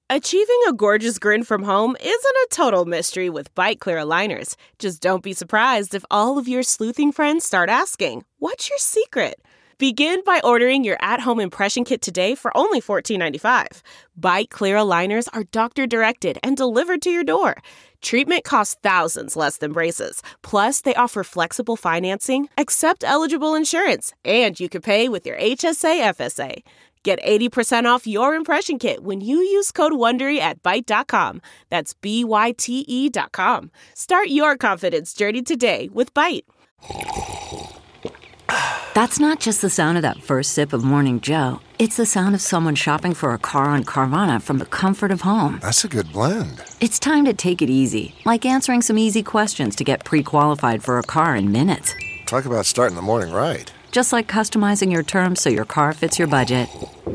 Achieving a gorgeous grin from home isn't a total mystery with Byte Clear aligners. Just don't be surprised if all of your sleuthing friends start asking, "What's your secret?" Begin by ordering your at-home impression kit today for only $14.95. Byte Clear aligners are doctor-directed and delivered to your door. Treatment costs thousands less than braces. Plus, they offer flexible financing, accept eligible insurance, and you can pay with your HSA FSA. Get 80% off your impression kit when you use code WONDERY at Byte.com. That's BYTE.com. Start your confidence journey today with Byte. That's not just the sound of that first sip of Morning Joe. It's the sound of someone shopping for a car on Carvana from the comfort of home. That's a good blend. It's time to take it easy, like answering some easy questions to get pre-qualified for a car in minutes. Talk about starting the morning right. Just like customizing your terms so your car fits your budget.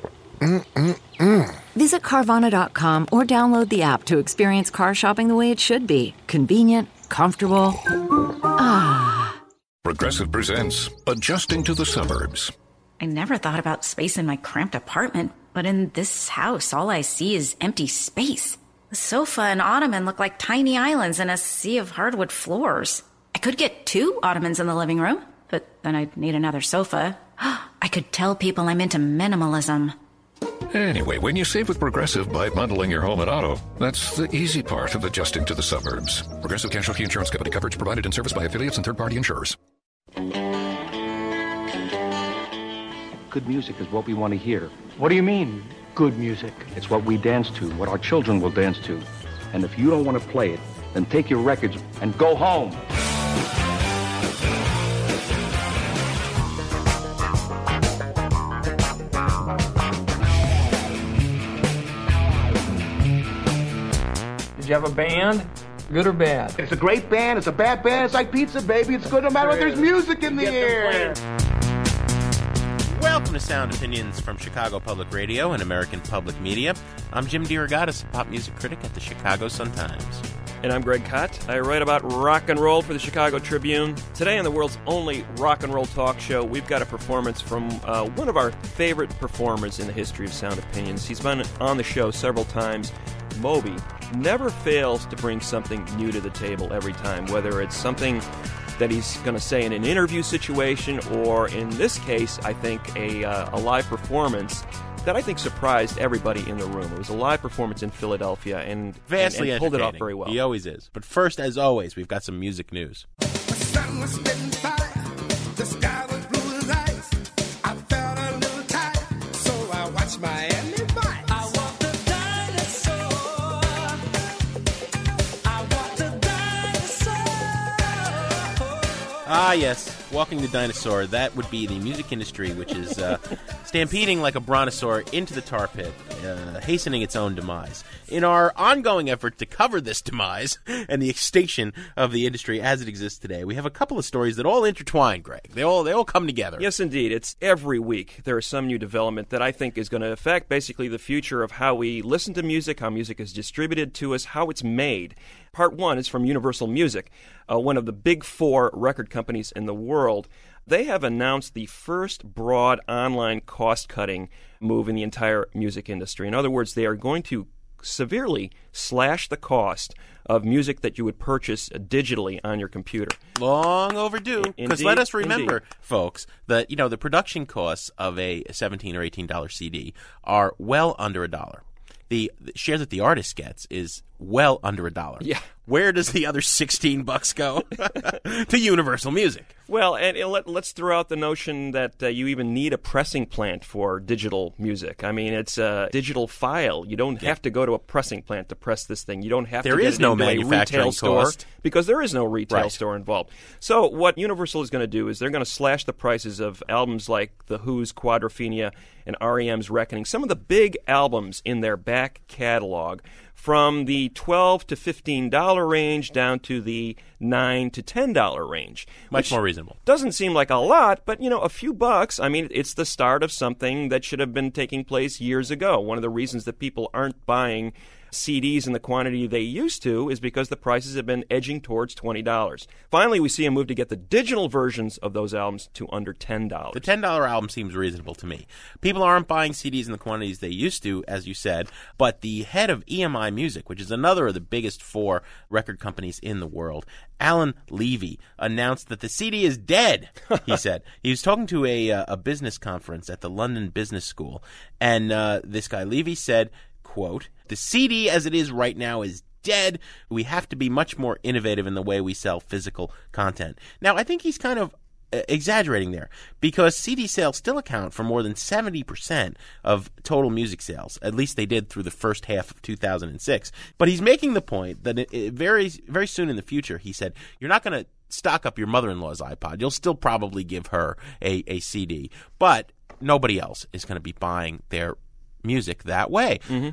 Visit Carvana.com or download the app to experience car shopping the way it should be. Convenient, comfortable. Progressive presents Adjusting to the Suburbs. I never thought about space in my cramped apartment, but in this house, all I see is empty space. The sofa and ottoman look like tiny islands in a sea of hardwood floors. I could get 2 ottomans in the living room, but then I'd need another sofa. I could tell people I'm into minimalism. Anyway, when you save with Progressive by bundling your home and auto, that's the easy part of adjusting to the suburbs. Progressive Casualty Insurance Company. Coverage provided and serviced by affiliates and third-party insurers. Good music is what we want to hear. What do you mean, good music? It's what we dance to, what our children will dance to. And if you don't want to play it, then take your records and go home. Did you have a band? Good or bad? It's a great band, it's a bad band, it's like pizza, baby. It's good no matter what, there's music in the air. Welcome to Sound Opinions from Chicago Public Radio and American Public Media. I'm Jim DeRogatis, pop music critic at the Chicago Sun-Times. And I'm Greg Kot. I write about rock and roll for the Chicago Tribune. Today on the world's only rock and roll talk show, we've got a performance from one of our favorite performers in the history of Sound Opinions. He's been on the show several times. Moby never fails to bring something new to the table every time, whether it's something that he's going to say in an interview situation or, in this case, I think, a live performance that I think surprised everybody in the room. It was a live performance in Philadelphia and Vastly pulled it off very well. He always is. But first, as always, we've got some music news. The sun was spitting fire, the sky was blue as ice. I felt a little tired, so I watched Miami Vice. I walked the dinosaur. I walked the dinosaur. Ah, yes. Walking the dinosaur, that would be the music industry, which is stampeding like a brontosaur into the tar pit, hastening its own demise. In our ongoing effort to cover this demise and the extinction of the industry as it exists today, we have a couple of stories that all intertwine, Greg. They all come together. Yes, indeed. It's every week there is some new development that I think is going to affect basically the future of how we listen to music, how music is distributed to us, how it's made. Part one is from Universal Music, one of the big 4 record companies in the world. They have announced the first broad online cost-cutting move in the entire music industry. In other words, they are going to severely slash the cost of music that you would purchase digitally on your computer. Long overdue. Because let us remember, folks, that the production costs of a $17 or $18 CD are well under $1. The share that the artist gets is well under $1. Yeah. Where does the other $16 go? To Universal Music. Well, and let's throw out the notion that you even need a pressing plant for digital music. I mean, it's a digital file. You don't have to go to a pressing plant to press this thing. You don't have to get it into a retail store because there is no retail store involved. So what Universal is going to do is they're going to slash the prices of albums like The Who's Quadrophenia and R.E.M.'s Reckoning, some of the big albums in their back catalog, from the $12 to $15 range down to the $9 to $10 range. Much more reasonable. Doesn't seem like a lot, but, a few bucks. I mean, it's the start of something that should have been taking place years ago. One of the reasons that people aren't buying CDs in the quantity they used to is because the prices have been edging towards $20. Finally, we see a move to get the digital versions of those albums to under $10. The $10 album seems reasonable to me. People aren't buying CDs in the quantities they used to, as you said, but the head of EMI Music, which is another of the biggest 4 record companies in the world, Alan Levy, announced that the CD is dead, he said. He was talking to a business conference at the London Business School, and this guy Levy said, quote, "The CD as it is right now is dead. We have to be much more innovative in the way we sell physical content." Now, I think he's kind of exaggerating there, because CD sales still account for more than 70% of total music sales. At least they did through the first half of 2006. But he's making the point that very, very soon in the future, he said, you're not going to stock up your mother-in-law's iPod. You'll still probably give her a CD, but nobody else is going to be buying their music that way.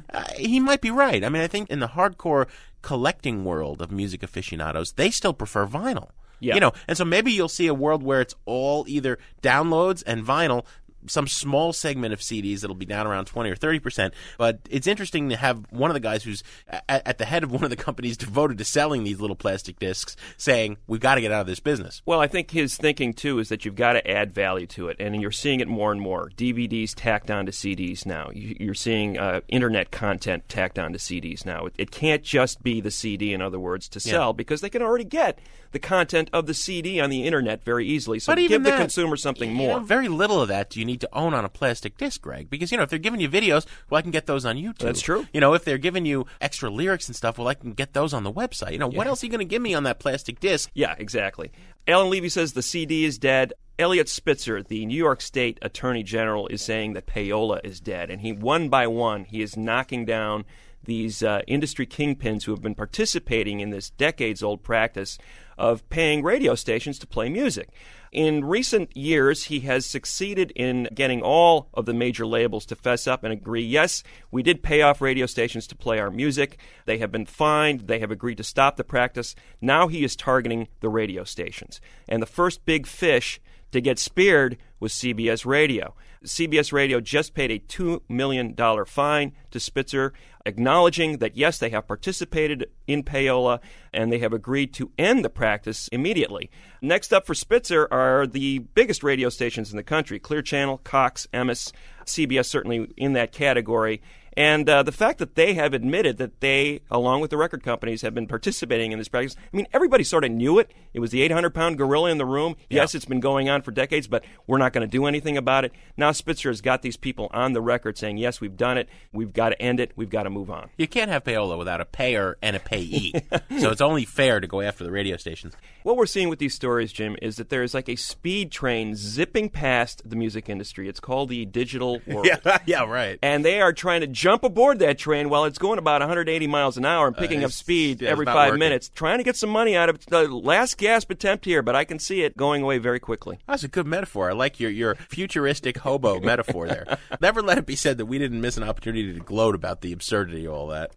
He might be right. I mean, I think in the hardcore collecting world of music aficionados, they still prefer vinyl. Yeah. You know, and so maybe you'll see a world where it's all either downloads and vinyl, some small segment of CDs that'll be down around 20 or 30%. But it's interesting to have one of the guys who's at the head of one of the companies devoted to selling these little plastic discs saying, we've got to get out of this business. Well, I think his thinking, too, is that you've got to add value to it. And you're seeing it more and more. DVDs tacked onto CDs now. You're seeing internet content tacked onto CDs now. It can't just be the CD, in other words, to sell, because they can already get the content of the CD on the internet very easily. So give the consumer something more. Very little of that do you need to own on a plastic disc, Greg, because, if they're giving you videos, well, I can get those on YouTube. That's true. If they're giving you extra lyrics and stuff, well, I can get those on the website. What else are you going to give me on that plastic disc? Yeah, exactly. Alan Levy says the CD is dead. Elliot Spitzer, the New York State Attorney General, is saying that payola is dead, and one by one, he is knocking down these industry kingpins who have been participating in this decades-old practice of paying radio stations to play music. In recent years, he has succeeded in getting all of the major labels to fess up and agree, yes, we did pay off radio stations to play our music. They have been fined. They have agreed to stop the practice. Now he is targeting the radio stations. And the first big fish to get speared was CBS Radio. CBS Radio just paid a $2 million fine to Spitzer, acknowledging that, yes, they have participated in payola and they have agreed to end the practice immediately. Next up for Spitzer are the biggest radio stations in the country, Clear Channel, Cox, Emmis, CBS certainly in that category. And the fact that they have admitted that they, along with the record companies, have been participating in this practice. I mean, everybody sort of knew it. It was the 800-pound gorilla in the room. Yeah. Yes, it's been going on for decades, but we're not going to do anything about it. Now Spitzer has got these people on the record saying, yes, we've done it. We've got to end it. We've got to move on. You can't have payola without a payer and a payee. So it's only fair to go after the radio stations. What we're seeing with these stories, Jim, is that there is like a speed train zipping past the music industry. It's called the digital world. Yeah, right. And they are trying to jump aboard that train while it's going about 180 miles an hour and picking up speed every 5 minutes, trying to get some money out of it. The last gasp attempt here, but I can see it going away very quickly. That's a good metaphor. I like your futuristic hobo metaphor there. Never let it be said that we didn't miss an opportunity to gloat about the absurdity of all that.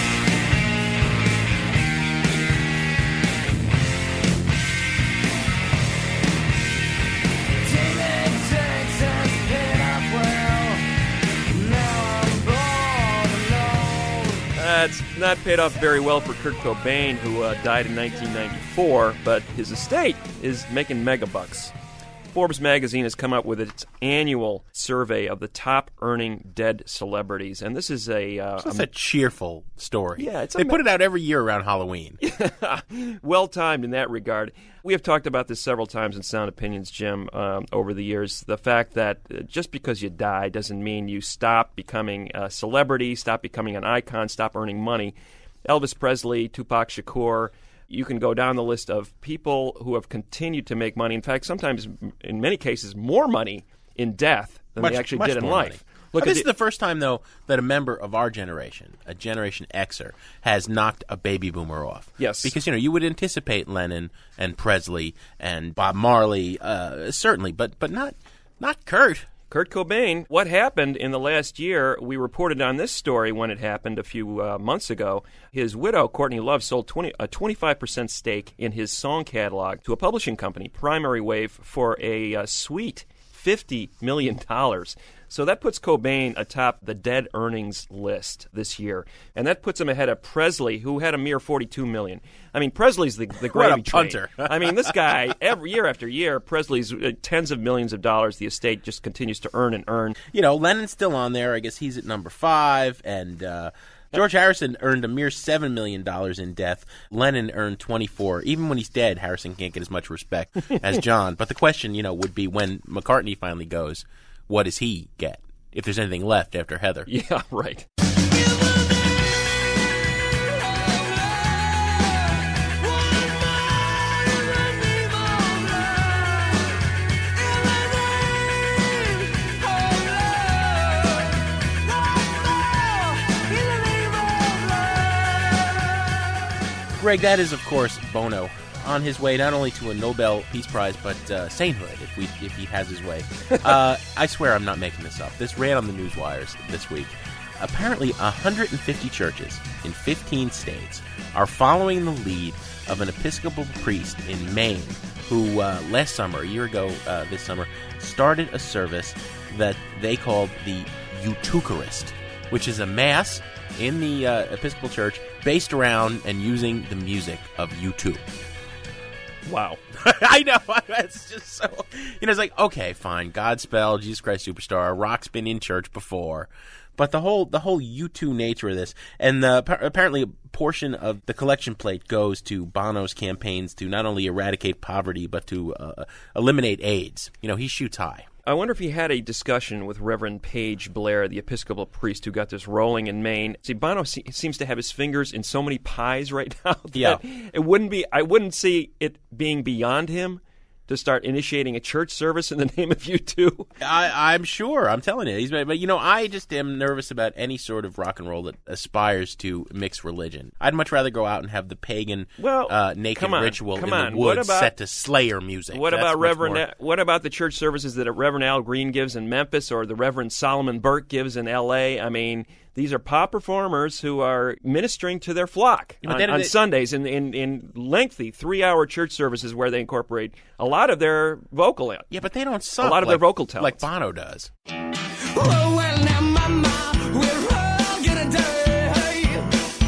It's not paid off very well for Kurt Cobain, who died in 1994, but his estate is making megabucks. Forbes magazine has come out with its annual survey of the top-earning dead celebrities, and this is it's a cheerful story. Yeah, they put it out every year around Halloween. Well-timed in that regard. We have talked about this several times in Sound Opinions, Jim, over the years. The fact that just because you die doesn't mean you stop becoming a celebrity, stop becoming an icon, stop earning money. Elvis Presley, Tupac Shakur. You can go down the list of people who have continued to make money. In fact, sometimes, in many cases, more money in death than they actually did in life. This is the first time, though, that a member of our generation, a Generation Xer, has knocked a baby boomer off. Yes. Because, you would anticipate Lennon and Presley and Bob Marley, certainly, but not Kurt. Kurt Cobain. What happened in the last year, we reported on this story when it happened a few months ago. His widow, Courtney Love, sold a 25% stake in his song catalog to a publishing company, Primary Wave, for a sweet $50 million. So that puts Cobain atop the dead earnings list this year. And that puts him ahead of Presley, who had a mere $42 million. I mean, Presley's the gravy train. Punter. I mean, this guy, every year after year, Presley's tens of millions of dollars. The estate just continues to earn and earn. You know, Lennon's still on there. I guess he's at number 5. And George Harrison earned a mere $7 million in death. Lennon earned 24. Even when he's dead, Harrison can't get as much respect as John. But the question, would be when McCartney finally goes, what does he get? If there's anything left after Heather. Yeah, right. Greg, that is, of course, Bono on his way not only to a Nobel Peace Prize, but sainthood, if he has his way. I swear I'm not making this up. This ran on the newswires this week. Apparently, 150 churches in 15 states are following the lead of an Episcopal priest in Maine who last summer, a year ago this summer, started a service that they called the Eucharist, which is a mass in the Episcopal Church based around and using the music of U2. Wow. I know. It's just so... it's like, okay, fine. Godspell, Jesus Christ Superstar, rock's been in church before. But the whole U2 nature of this, and apparently a portion of the collection plate goes to Bono's campaigns to not only eradicate poverty, but to eliminate AIDS. He shoots high. I wonder if he had a discussion with Reverend Page Blair, the Episcopal priest who got this rolling in Maine. See, Bono seems to have his fingers in so many pies right now that I wouldn't see it being beyond him to start initiating a church service in the name of U2. I'm sure. I'm telling you. But, I just am nervous about any sort of rock and roll that aspires to mix religion. I'd much rather go out and have the pagan naked ritual in the woods set to Slayer music. What about the church services that Reverend Al Green gives in Memphis or the Reverend Solomon Burke gives in L.A.? I mean, these are pop performers who are ministering to their flock on Sundays in lengthy 3-hour church services where they incorporate a lot of their vocal. Yeah, but they don't suck. A lot of their vocal talent. Like Bono does. Oh, well, now, mama, we're all gonna die.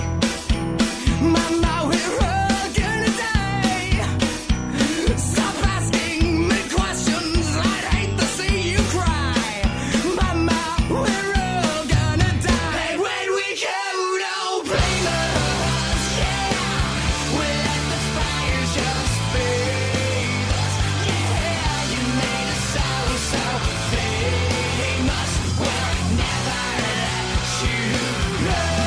Mama, we're all gonna die. Stop asking me questions. I'd hate to see you cry. Mama, we're all gonna die. And when we go, don't blame us. Yeah, we let the fire just fade us. Yeah, you made us so famous. We'll never let you go.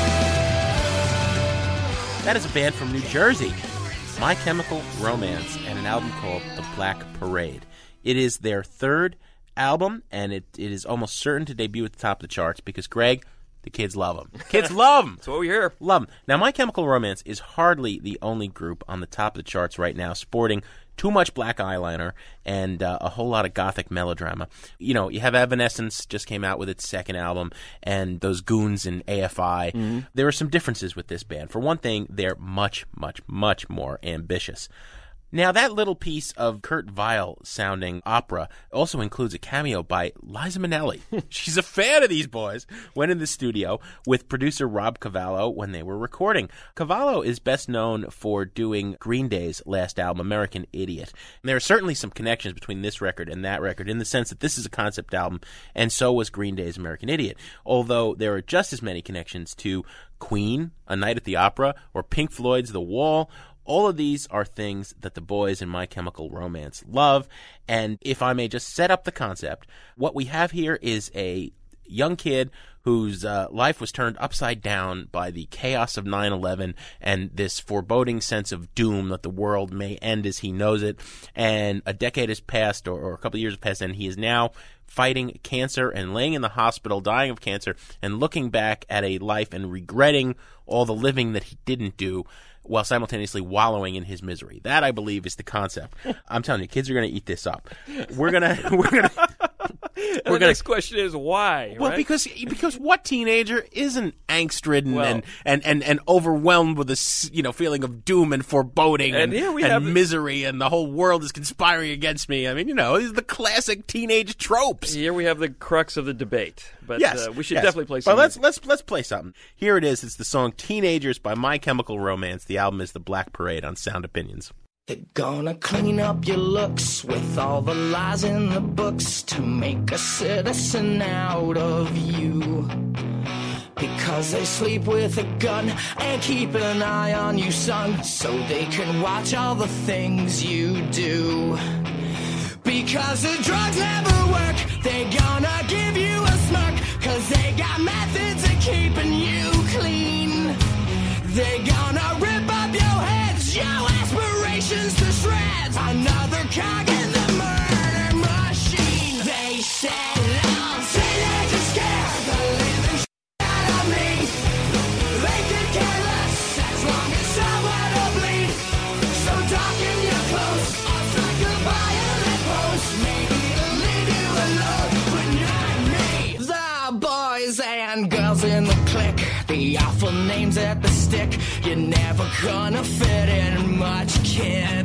That is a band from New Jersey, My Chemical Romance, and an album called The Black Parade. It is their third album, and it is almost certain to debut at the top of the charts because, Greg, the kids love them. Kids love them. That's what we hear. Love them. Now, My Chemical Romance is hardly the only group on the top of the charts right now sporting too much black eyeliner and a whole lot of gothic melodrama. You have Evanescence just came out with its second album, and those goons in AFI. Mm-hmm. There are some differences with this band. For one thing, they're much, much, much more ambitious. Now, that little piece of Kurt Weill-sounding opera also includes a cameo by Liza Minnelli. She's a fan of these boys. Went in the studio with producer Rob Cavallo when they were recording. Cavallo is best known for doing Green Day's last album, American Idiot. And there are certainly some connections between this record and that record in the sense that this is a concept album, and so was Green Day's American Idiot. Although there are just as many connections to Queen, A Night at the Opera, or Pink Floyd's The Wall. All of these are things that the boys in My Chemical Romance love, and if I may just set up the concept, what we have here is a young kid whose life was turned upside down by the chaos of 9/11 and this foreboding sense of doom that the world may end as he knows it, and a decade has passed, or a couple of years have passed, and he is now fighting cancer and laying in the hospital, dying of cancer, and looking back at a life and regretting all the living that he didn't do, while simultaneously wallowing in his misery. That, I believe, is the concept. I'm telling you, kids are going to eat this up. We're gonna The next question is why? Well, right? because what teenager isn't angst-ridden and overwhelmed with a feeling of doom and foreboding and misery, and the whole world is conspiring against me. I mean, these are the classic teenage tropes. Here we have the crux of the debate. But we should yes. definitely play something. Well, let's play something. Here it is. It's the song "Teenagers" by My Chemical Romance. The album is The Black Parade on Sound Opinions. They're gonna clean up your looks with all the lies in the books to make a citizen out of you. Because they sleep with a gun and keep an eye on you, son, so they can watch all the things you do. Because the drugs never work, they gonna give you a smirk, cause they got methods of keeping you clean. They gonna rip up your heads, your aspirations to shreds. Another cog in the murder machine. They said, I'm teenagers scared the living shit out of me. They could care less as long as someone will bleed. So darken your clothes, I'll strike a violent pose. Maybe it'll leave you alone, but not me. The boys and girls in the clique, the awful names at the stick. You're never gonna fit in much, kid.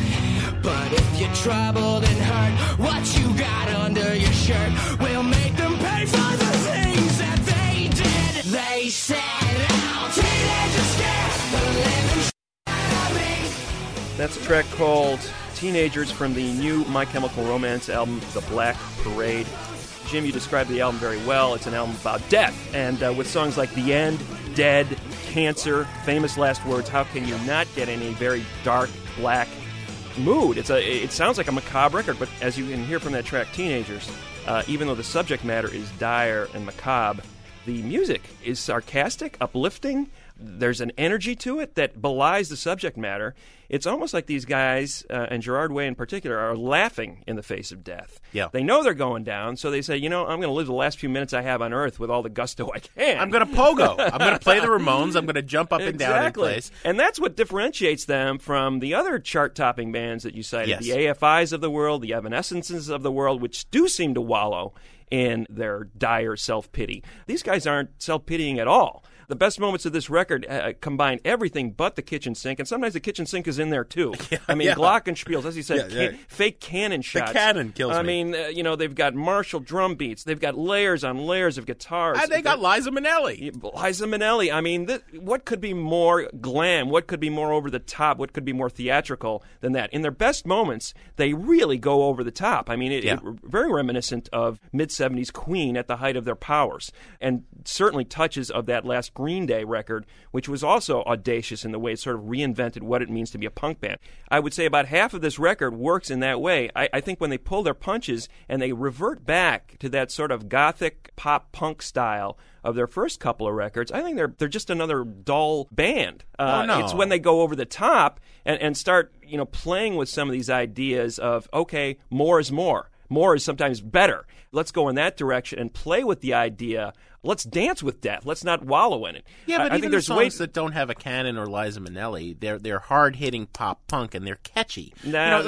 But if you're troubled and hurt, what you got under your shirt will make them pay for the things that they did. They said, oh, teenagers scared the living shit out of me. That's a track called Teenagers from the new My Chemical Romance album, The Black Parade. Jim, you described the album very well. It's an album about death. And with songs like The End, Dead, Cancer, Famous Last Words, how can you not get in a very dark, black mood? It sounds like a macabre record, but as you can hear from that track, Teenagers, even though the subject matter is dire and macabre, the music is sarcastic, uplifting. There's an energy to it that belies the subject matter. It's almost like these guys, and Gerard Way in particular, are laughing in the face of death. Yeah. They know they're going down, so they say, I'm going to live the last few minutes I have on Earth with all the gusto I can. I'm going to pogo. I'm going to play the Ramones. I'm going to jump up and down in place. And that's what differentiates them from the other chart-topping bands that you cited, yes. The AFIs of the world, the Evanescences of the world, which do seem to wallow in their dire self-pity. These guys aren't self-pitying at all. The best moments of this record combine everything but the kitchen sink, and sometimes the kitchen sink is in there too. Glockenspiels, as you said, fake cannon shots. The cannon kills me. I mean, they've got Marshall drum beats. They've got layers on layers of guitars. And they got Liza Minnelli. Liza Minnelli. I mean, what could be more glam? What could be more over the top? What could be more theatrical than that? In their best moments, they really go over the top. I mean, it very reminiscent of mid-'70s Queen at the height of their powers, and certainly touches of that last Green Day record, which was also audacious in the way it sort of reinvented what it means to be a punk band. I would say about half of this record works in that way. I think when they pull their punches and they revert back to that sort of gothic pop punk style of their first couple of records, I think they're just another dull band. No. It's when they go over the top and start playing with some of these ideas of, okay, more is more. More is sometimes better. Let's go in that direction and play with the idea. Let's dance with death. Let's not wallow in it. Yeah, but I even think the there's songs that don't have a Cannon or Liza Minnelli, they're hard-hitting pop punk and they're catchy. You got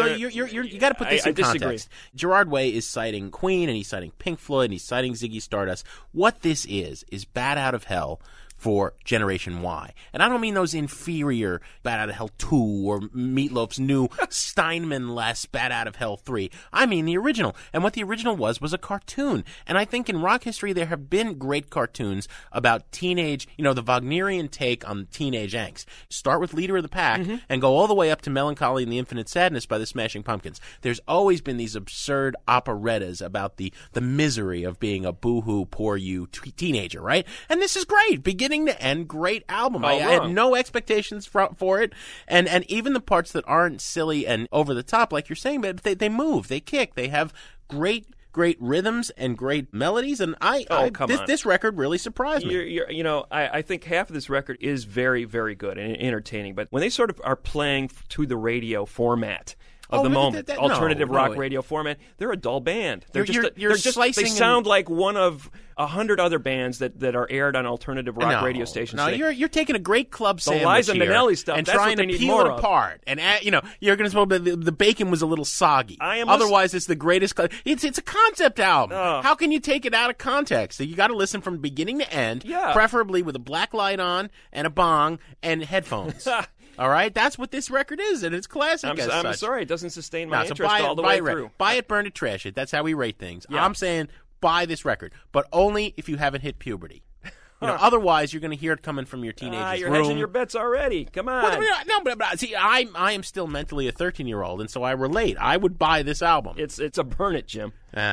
to put this in context. Gerard Way is citing Queen and he's citing Pink Floyd and he's citing Ziggy Stardust. What this is Bat Out of Hell for Generation Y. And I don't mean those inferior Bat Out of Hell 2 or Meatloaf's new Steinman-less Bat Out of Hell 3. I mean the original. And what the original was a cartoon. And I think in rock history there have been great cartoons about teenage, the Wagnerian take on teenage angst. Start with Leader of the Pack and go all the way up to Melancholy and the Infinite Sadness by the Smashing Pumpkins. There's always been these absurd operettas about the misery of being a boo-hoo, poor you teenager, right? And this is great. Beginning to end, great album. I had no expectations for it, and even the parts that aren't silly and over the top, like you're saying, but they move, they kick, they have great rhythms and great melodies, and this record really surprised me. I think half of this record is very, very good and entertaining, but when they sort of are playing to the radio format, of the moment. Alternative rock radio format. They're a dull band. They sound like one of 100 other bands that are aired on alternative rock radio stations. No, you're taking a great club sandwich Liza here Minnelli stuff and that's trying what they to need peel more it of. apart. And you're going to suppose the bacon was a little soggy. Otherwise, it's the greatest. It's a concept album. How can you take it out of context? You got to listen from beginning to end, preferably with a black light on and a bong and headphones. All right, that's what this record is, and it's classic. I'm sorry, it doesn't sustain my interest all the way through. Buy it, burn it, trash it. That's how we rate things. Yeah. I'm saying buy this record, but only if you haven't hit puberty. Otherwise, you're going to hear it coming from your teenager's you're room. hedging your bets already. Come on. But see, I am still mentally a 13-year-old, and so I relate. I would buy this album. It's a burn it, Jim.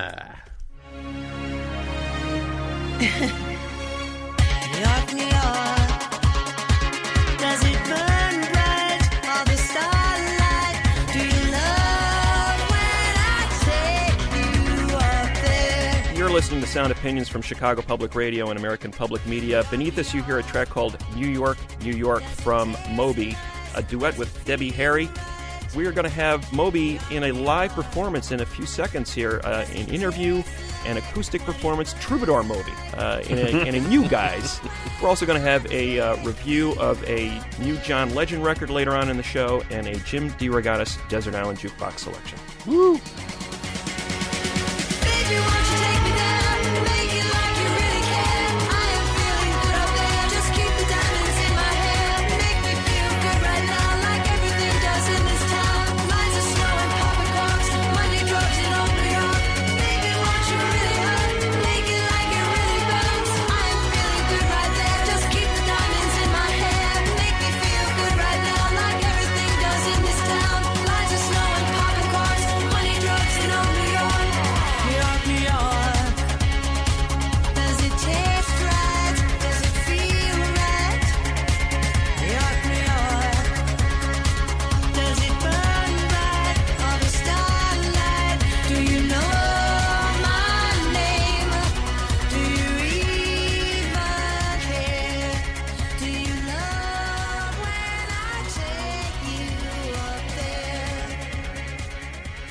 Does it burn bright or the starlight? Do you love when I take you up there? You're listening to Sound Opinions from Chicago Public Radio and American Public Media. Beneath us, you hear a track called New York, New York from Moby, a duet with Debbie Harry. We are going to have Moby in a live performance in a few seconds here, an interview, an acoustic performance, Troubadour Moby, in a new guise. We're also going to have a review of a new John Legend record later on in the show, and a Jim DeRogatis Desert Island Jukebox selection. Woo! Baby, won't you take me down? Make it like you really care. I am feeling good up there. Just keep the diamonds in my hair. Make me feel good right now, like everything does in this town. Lines of snow and popping corks, money drops in old New York. Baby, won't you really hurt? Make it like it really burns. I am feeling good right there. Just keep the diamonds in my hair. Make me feel good right now, like everything does in this town. Lines of snow and popping corks, money drops in old New York. New York, New York. Does it taste right? Does it feel right? New York, New York. Does it burn bright or the starlight? Do you know my name? Do you even care? Do you love when I take you up there?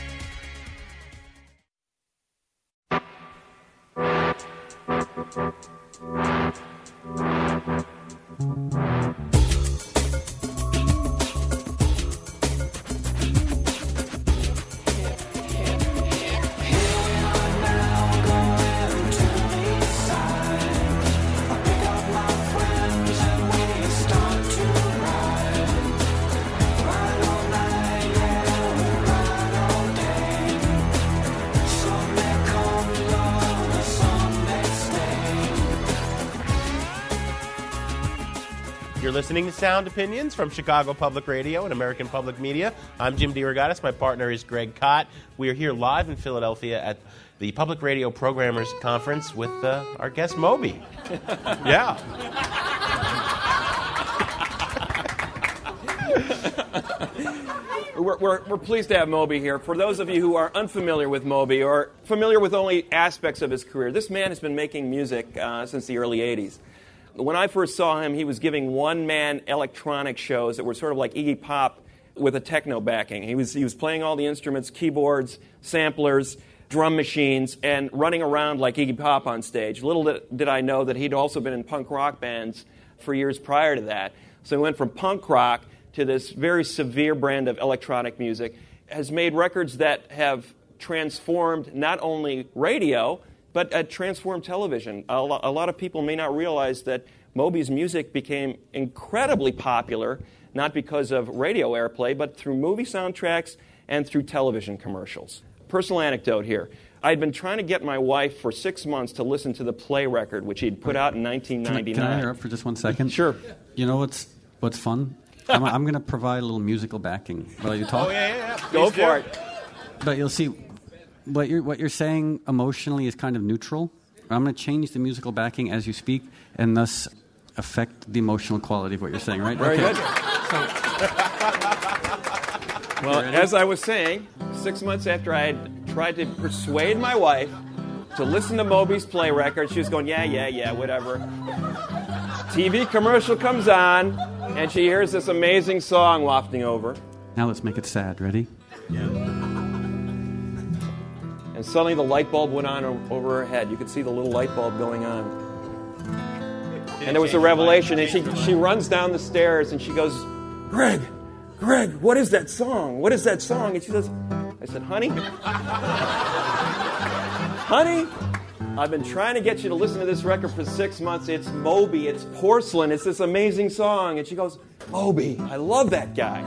You're listening to Sound Opinions from Chicago Public Radio and American Public Media. I'm Jim DeRogatis. My partner is Greg Kot. We are here live in Philadelphia at the Public Radio Programmers Conference with our guest, Moby. Yeah. We're pleased to have Moby here. For those of you who are unfamiliar with Moby or familiar with only aspects of his career, this man has been making music since the early 80s. When I first saw him, he was giving one-man electronic shows that were sort of like Iggy Pop with a techno backing. He was playing all the instruments, keyboards, samplers, drum machines, and running around like Iggy Pop on stage. Little did I know that he'd also been in punk rock bands for years prior to that. So he went from punk rock to this very severe brand of electronic music, has made records that have transformed not only radio, but transformed television. A lot of people may not realize that Moby's music became incredibly popular, not because of radio airplay, but through movie soundtracks and through television commercials. Personal anecdote here. I'd been trying to get my wife for 6 months to listen to the Play record, which he'd put out in 1999. Can I interrupt for just 1 second? Sure. You know what's fun? I'm going to provide a little musical backing while you talk. Oh, yeah. Go for it. But you'll see, what you're saying emotionally is kind of neutral. I'm going to change the musical backing as you speak, and thus affect the emotional quality of what you're saying, right? Very good. Well, as I was saying, 6 months after I had tried to persuade my wife to listen to Moby's Play record, she was going, yeah, whatever. TV commercial comes on, and she hears this amazing song wafting over. Now let's make it sad. Ready? And suddenly the light bulb went on over her head. You could see the little light bulb going on. And there was a revelation, and she runs down the stairs, and she goes, Greg, what is that song? What is that song? And she says, I said, honey, I've been trying to get you to listen to this record for 6 months. It's Moby, it's Porcelain, it's this amazing song. And she goes, Moby, I love that guy.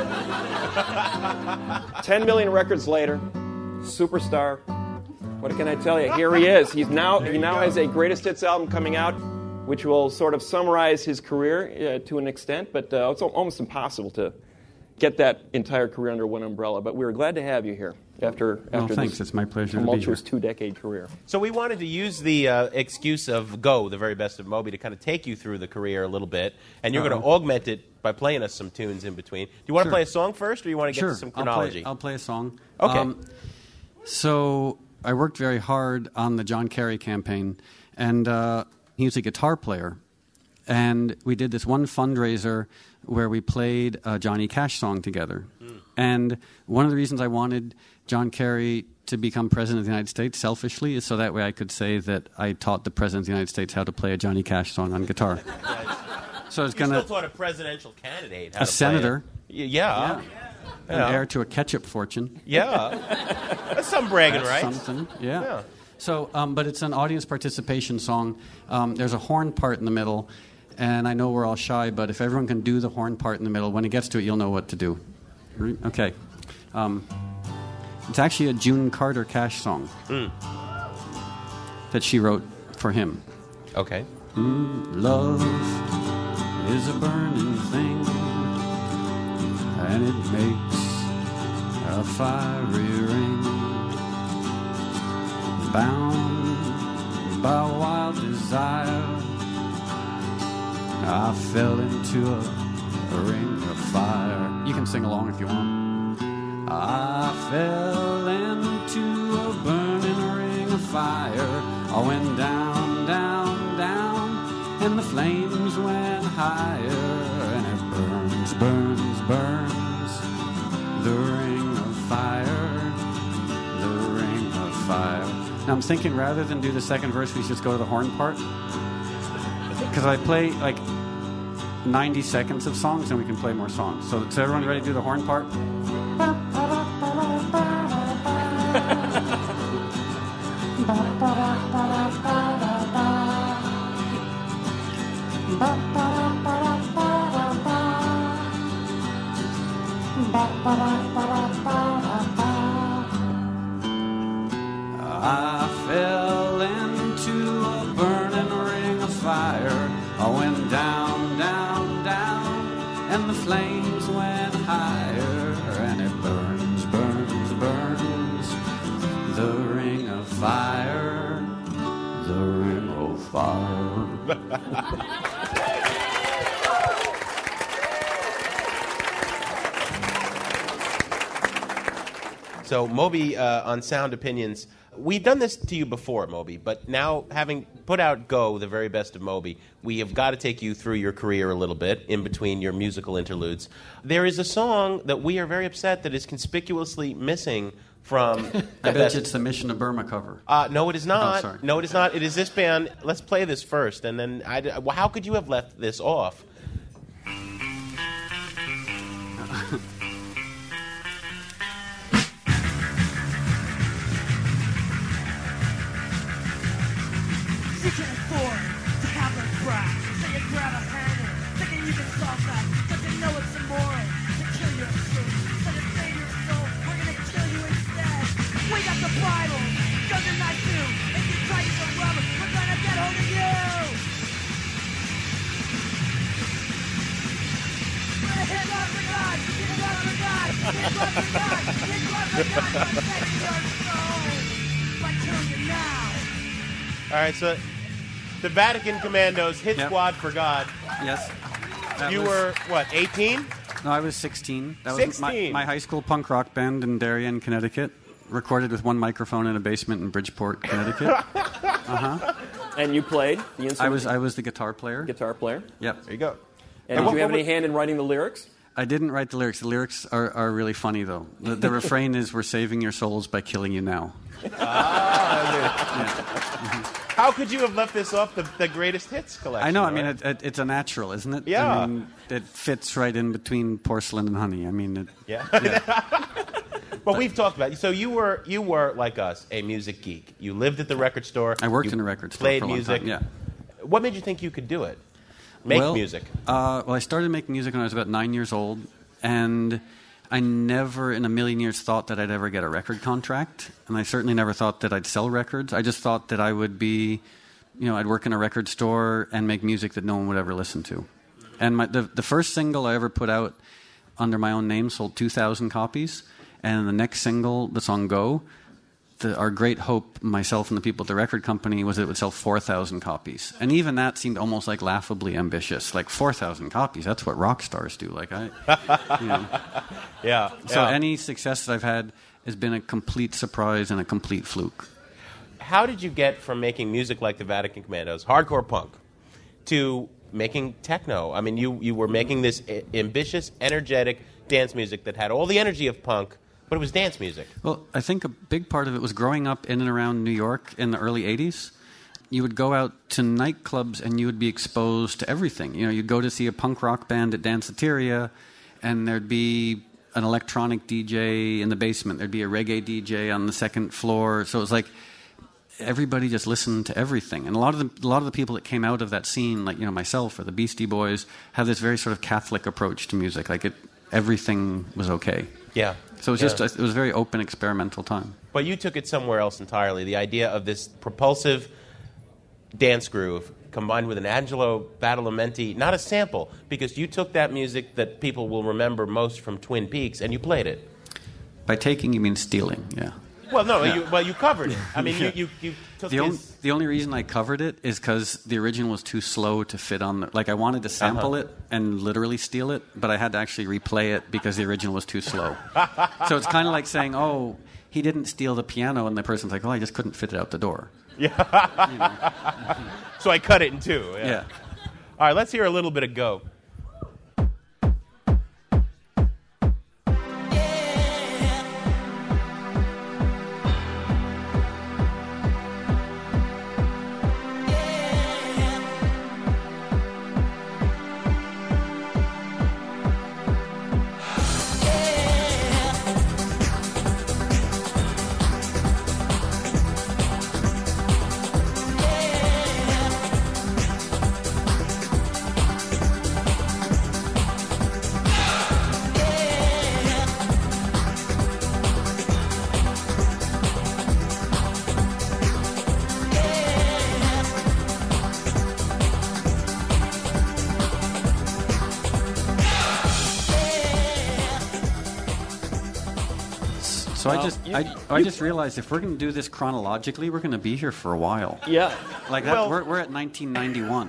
10 million records later, superstar. What can I tell you? Here he is. He now has a greatest hits album coming out, which will sort of summarize his career to an extent, but it's almost impossible to get that entire career under one umbrella. But we were glad to have you here after thanks. this It's my pleasure tumultuous to be here. 2-decade career. So we wanted to use the excuse of Go, the very best of Moby, to kind of take you through the career a little bit, and you're going to augment it by playing us some tunes in between. Do you want to play a song first, or do you want to get to some chronology? I'll play a song. Okay. So I worked very hard on the John Kerry campaign, and he was a guitar player. And we did this one fundraiser where we played a Johnny Cash song together. And one of the reasons I wanted John Kerry to become President of the United States, selfishly, is so that way I could say that I taught the President of the United States how to play a Johnny Cash song on guitar. So it's still taught a presidential candidate how to senator. Play it. Yeah. An heir to a ketchup fortune. Yeah. That's some bragging rights. Something, yeah. So, but it's an audience participation song. There's a horn part in the middle, and I know we're all shy, but if everyone can do the horn part in the middle, when it gets to it, you'll know what to do. Okay. It's actually a June Carter Cash song that she wrote for him. Okay. Love is a burning thing, and it makes a fiery ring, bound by wild desire. I fell into a ring of fire. You can sing along if you want. I fell into a burning ring of fire. I went down, down, down, and the flames went higher, and it burns, burns, burns. The ring of fire, the ring of fire. Now I'm thinking rather than do the second verse, we should just go to the horn part. Because I play like 90 seconds of songs, and we can play more songs. So is everyone ready to do the horn part? I fell into a burning ring of fire. I went down, down, down, and the flames went higher, and it burns, burns, burns. The ring of fire, the ring of fire. So, Moby, on Sound Opinions, we've done this to you before, Moby, but now, having put out Go, the very best of Moby, we have got to take you through your career a little bit, in between your musical interludes. There is a song that we are very upset that is conspicuously missing from... I bet you it's the Mission to Burma cover. No, it is not. Oh, sorry. No, it is not. It is this band. Let's play this first, and then... how could you have left this off? All right, so the Vatican Commandos, Hit Squad for God. Yes. You were, what, 18? No, I was 16. That 16? was my high school punk rock band in Darien, Connecticut. Recorded with one microphone in a basement in Bridgeport, Connecticut. And you played the instrument? I was the guitar player. Guitar player? Yep. There you go. And did you have any hand in writing the lyrics? I didn't write the lyrics. The lyrics are really funny, though. The refrain is, "We're saving your souls by killing you now." How could you have left this off the greatest hits collection? I know. Right? I mean, it's a natural, isn't it? Yeah. I mean, it fits right in between porcelain and honey. I mean, yeah. But we've talked about it. So you were like us, a music geek. You lived at the record store. I worked in a record store played for a long music. time. Yeah. What made you think you could do it? Make music. Well, I started making music when I was about 9 years old, and I never in a million years thought that I'd ever get a record contract, and I certainly never thought that I'd sell records. I just thought that I would be, I'd work in a record store and make music that no one would ever listen to. And the first single I ever put out under my own name sold 2,000 copies, and the next single, the song Go, our great hope, myself and the people at the record company, was that it would sell 4,000 copies. And even that seemed almost like laughably ambitious. Like 4,000 copies, that's what rock stars do. Yeah. So any success that I've had has been a complete surprise and a complete fluke. How did you get from making music like the Vatican Commandos, hardcore punk, to making techno? I mean, you were making this ambitious, energetic dance music that had all the energy of punk, but it was dance music. Well, I think a big part of it was growing up in and around New York in the early 80s. You would go out to nightclubs and you would be exposed to everything. You'd go to see a punk rock band at Danceteria, and there'd be an electronic DJ in the basement. There'd be a reggae DJ on the second floor. So it was like everybody just listened to everything. And a lot of the people that came out of that scene, like myself or the Beastie Boys, have this very sort of Catholic approach to music. Like everything was okay. Yeah. So it was it was a very open, experimental time. But you took it somewhere else entirely. The idea of this propulsive dance groove combined with an Angelo Badalamenti, not a sample, because you took that music that people will remember most from Twin Peaks and you played it. By taking, you mean stealing, yeah. Well, no, yeah. You covered it. I mean, you took the only reason I covered it is because the original was too slow to fit on the... Like, I wanted to sample it and literally steal it, but I had to actually replay it because the original was too slow. So it's kind of like saying, oh, he didn't steal the piano, and the person's like, oh, I just couldn't fit it out the door. Yeah. So I cut it in two. Yeah. All right, let's hear a little bit of Go. So I just realized if we're going to do this chronologically, we're going to be here for a while. Yeah. Like that, we're at 1991.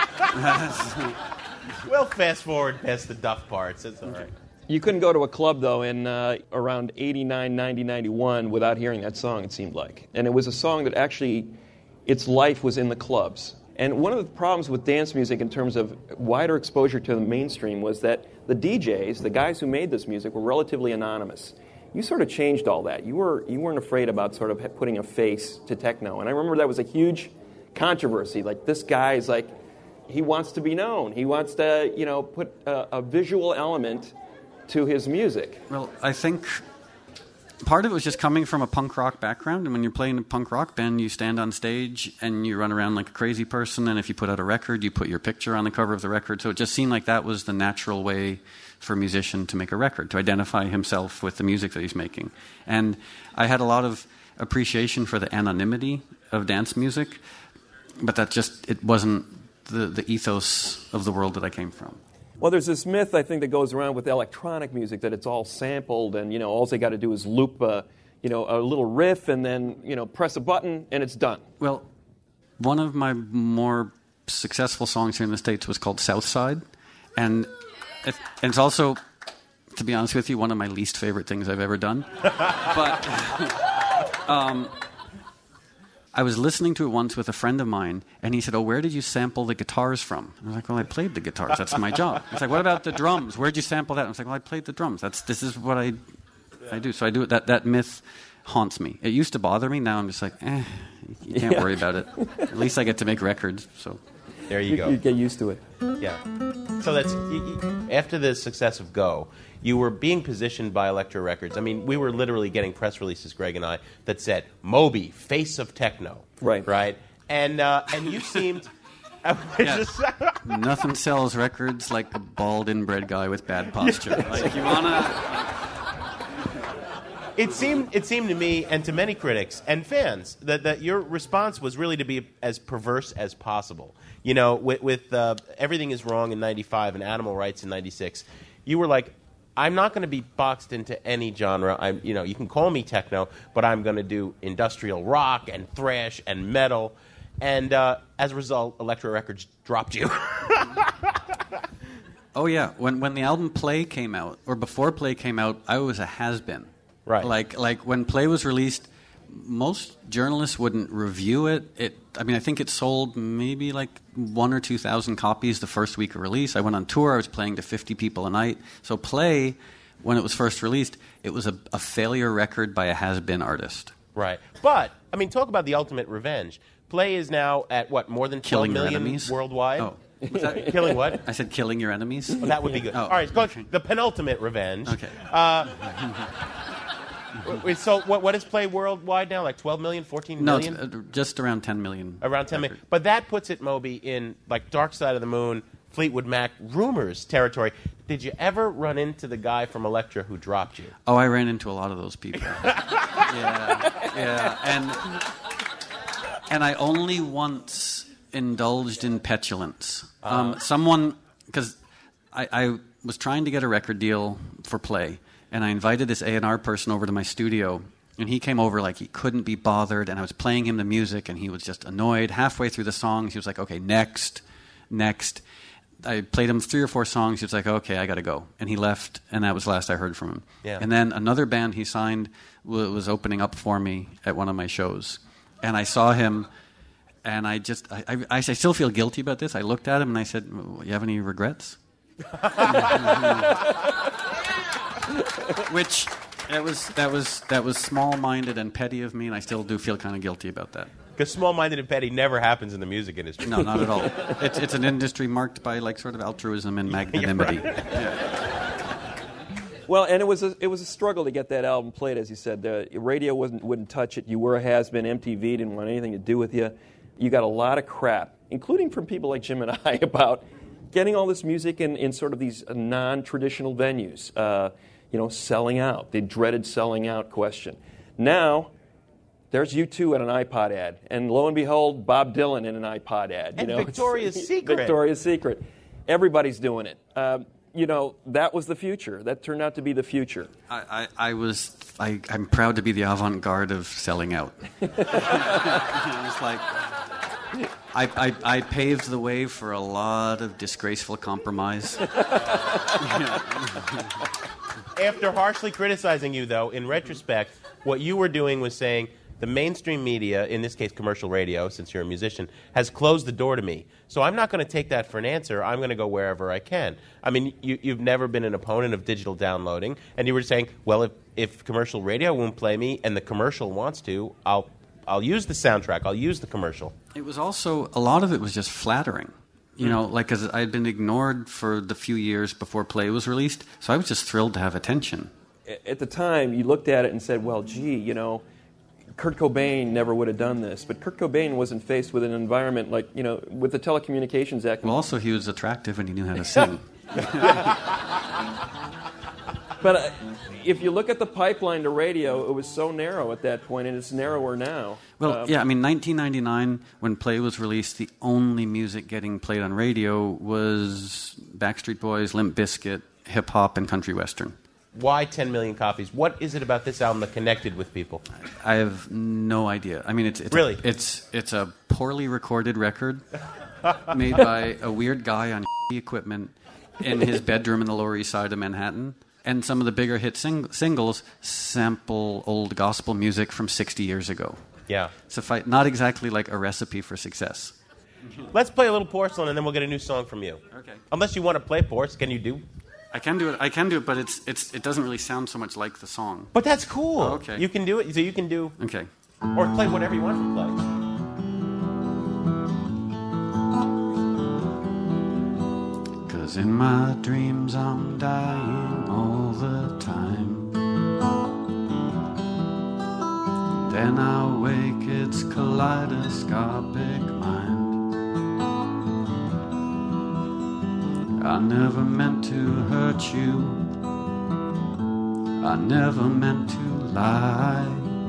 We'll fast forward past the Duff parts. It's all right. You couldn't go to a club, though, in around 89, 90, 91 without hearing that song, it seemed like. And it was a song that actually, its life was in the clubs. And one of the problems with dance music in terms of wider exposure to the mainstream was that the DJs, the guys who made this music, were relatively anonymous. You sort of changed all that. You weren't afraid about sort of putting a face to techno. And I remember that was a huge controversy. Like, this guy is like, he wants to be known. He wants to, put a visual element to his music. Well, I think part of it was just coming from a punk rock background. And when you're playing a punk rock band, you stand on stage and you run around like a crazy person. And if you put out a record, you put your picture on the cover of the record. So it just seemed like that was the natural way for a musician to make a record, to identify himself with the music that he's making. And I had a lot of appreciation for the anonymity of dance music, but it wasn't the ethos of the world that I came from. Well, there's this myth, I think, that goes around with electronic music, that it's all sampled and, all they got to do is loop, a little riff and then, press a button and it's done. Well, one of my more successful songs here in the States was called Southside, and it's also, to be honest with you, one of my least favorite things I've ever done. But I was listening to it once with a friend of mine, and he said, "Oh, where did you sample the guitars from?" I was like, "Well, I played the guitars. That's my job." He's like, "What about the drums? Where'd you sample that?" I was like, "Well, I played the drums. This is what I do." So I do it. That myth haunts me. It used to bother me. Now I'm just like, you can't worry about it. At least I get to make records. So there you go. You get used to it. Yeah. So that's after the success of Go, you were being positioned by Elektra Records. I mean, we were literally getting press releases, Greg and I, that said Moby, face of techno. Right. And you seemed. Nothing sells records like a bald inbred guy with bad posture. Like you wanna. It seemed to me and to many critics and fans that your response was really to be as perverse as possible. You know, with Everything Is Wrong in '95 and Animal Rights in '96, you were like, I'm not going to be boxed into any genre. You can call me techno, but I'm going to do industrial rock and thrash and metal. And as a result, Elektra Records dropped you. Oh yeah, when the album Play came out, or before Play came out, I was a has-been. Right. Like when Play was released, most journalists wouldn't review it. I think it sold maybe like 1,000 or 2,000 copies the first week of release. I went on tour. I was playing to 50 people a night. So Play, when it was first released, it was a failure record by a has-been artist. Right. But, talk about the ultimate revenge. Play is now at, more than 12 million worldwide? Oh. Was that killing what? I said killing your enemies. Oh, that would be good. Oh, all right, the penultimate revenge. Okay. So what is Play worldwide now? Like 12 million, 14 million? No, just around 10 million. Around 10 million. But that puts it, Moby, in like Dark Side of the Moon, Fleetwood Mac, Rumors territory. Did you ever run into the guy from Elektra who dropped you? Oh, I ran into a lot of those people. Yeah. And I only once indulged in petulance. Someone, because I was trying to get a record deal for Play, and I invited this A&R person over to my studio, and he came over like he couldn't be bothered, and I was playing him the music, and he was just annoyed. Halfway through the songs, he was like, okay, next. I played him 3 or 4 songs. He was like, okay, I got to go. And he left, and that was the last I heard from him. Yeah. And then another band he signed was opening up for me at one of my shows. And I saw him, and I still feel guilty about this. I looked at him, and I said, you have any regrets? Which that was small-minded and petty of me, and I still do feel kind of guilty about that. Because small-minded and petty never happens in the music industry. No, not at all. It's an industry marked by like sort of altruism and magnanimity. Yeah. Well, and it was a struggle to get that album played, as you said. The radio wouldn't touch it. You were a has-been. MTV didn't want anything to do with you. You got a lot of crap, including from people like Jim and I, about getting all this music in sort of these non-traditional venues. Selling out, the dreaded selling out question. Now, there's U2 at an iPod ad, and lo and behold, Bob Dylan in an iPod ad. And Victoria's Secret. Victoria's Secret. Everybody's doing it. That was the future. That turned out to be the future. I'm proud to be the avant-garde of selling out. It's like I paved the way for a lot of disgraceful compromise. After harshly criticizing you, though, in retrospect, what you were doing was saying, the mainstream media, in this case commercial radio, since you're a musician, has closed the door to me. So I'm not going to take that for an answer. I'm going to go wherever I can. I mean, you've never been an opponent of digital downloading, and you were saying, well, if commercial radio won't play me and the commercial wants to, I'll use the soundtrack. I'll use the commercial. It was also, a lot of it was just flattering. Because I had been ignored for the few years before Play was released, so I was just thrilled to have attention. At the time, you looked at it and said, well, gee, Kurt Cobain never would have done this. But Kurt Cobain wasn't faced with an environment like, with the Telecommunications Act. Well, also, he was attractive and he knew how to sing. But if you look at the pipeline to radio, it was so narrow at that point, and it's narrower now. Well, 1999, when Play was released, the only music getting played on radio was Backstreet Boys, Limp Bizkit, hip-hop, and country western. Why 10 million copies? What is it about this album that connected with people? I have no idea. I mean, it's really? It's a poorly recorded record made by a weird guy on equipment in his bedroom in the Lower East Side of Manhattan. And some of the bigger hit singles sample old gospel music from 60 years ago. Yeah. Not exactly like a recipe for success. Let's play a little Porcelain, and then we'll get a new song from you. Okay. Unless you want to play Porcelain, can you do? I can do it, but it doesn't really sound so much like the song. But that's cool. Oh, okay. You can do it, so you can do... Okay. Or play whatever you want to play. Cause in my dreams I'm dying all the time. Then I wake, it's kaleidoscopic mind. I never meant to hurt you. I never meant to lie.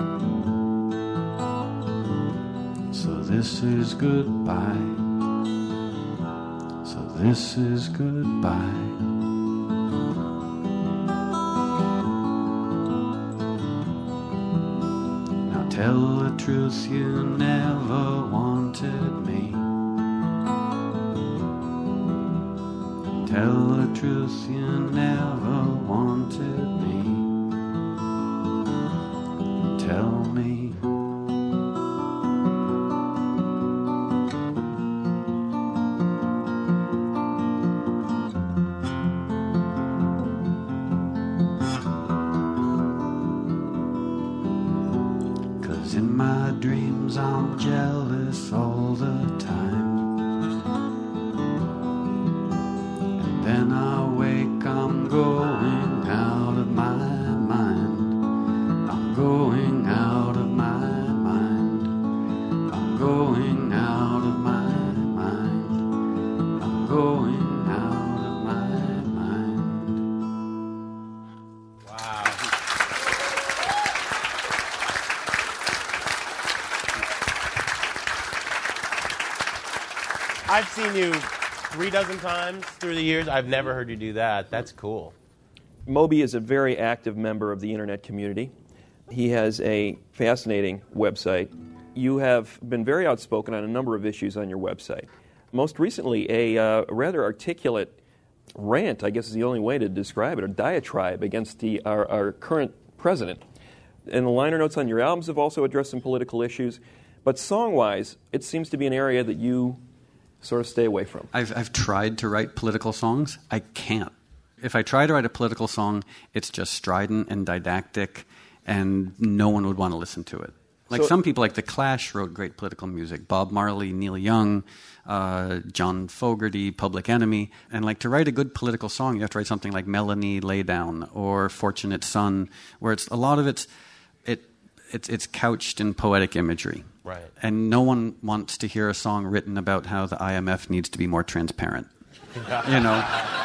So this is goodbye. So this is goodbye. Now tell the truth, you never wanted me. Tell the truth, you never wanted me. Tell me. 'Cause in my dreams I'm jealous all the time. And then I wake, I'm going out of my mind. I'm going out of my mind. I'm going out of my mind. I'm going out of my mind. Wow. I've seen you 36 times through the years. I've never heard you do that. That's cool. Moby is a very active member of the internet community. He has a fascinating website. You have been very outspoken on a number of issues on your website. Most recently, a rather articulate rant, I guess is the only way to describe it, a diatribe against our current president. And the liner notes on your albums have also addressed some political issues. But song-wise, it seems to be an area that you sort of stay away from. I've tried to write political songs. I can't. If I try to write a political song, it's just strident and didactic, and no one would want to listen to it. Like some people, like The Clash, wrote great political music. Bob Marley, Neil Young, John Fogerty, Public Enemy. And like to write a good political song, you have to write something like Melanie Lay Down or Fortunate Son, where it's a lot of it's couched in poetic imagery. Right. And no one wants to hear a song written about how the IMF needs to be more transparent. You know?